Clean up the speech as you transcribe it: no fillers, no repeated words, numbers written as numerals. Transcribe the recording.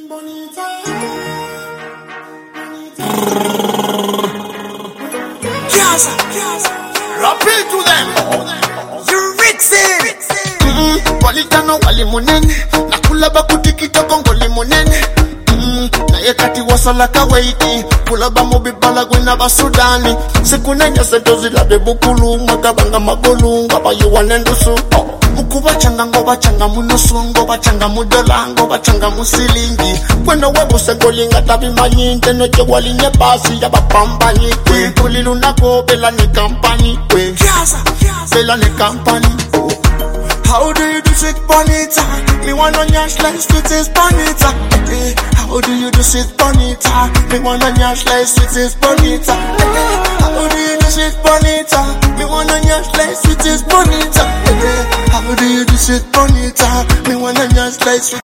Rapid to them. You Rixin. Bonita no wali munene. Nakula bakutiki tokongo limunene. Na yekati wasala kawaiti. Kula ba mobibala gwina ba Sudani. Sikunenya sentozi la bebukulu. Magabanga magolu. Ngaba yuwanendusu. Mukuba changa ngoba changa munusu. Ngoba changa mudola. Ngoba changa musilingi. Kwendo webu sengolinga tabi manyinte. Noche wali nyebasi ya bapambani. Kulilu nako bela ni kampani. Bela ni kampani. How do you do shit, bonita? Me wanna nyash like sweet is bonita. How do you do shit, bonita? Me wanna nyash like sweet is bonita. How do you do shit, bonita? Me wanna nyash like sweet is bonita. How do you do shit, bonita? Me wanna nyash like sweet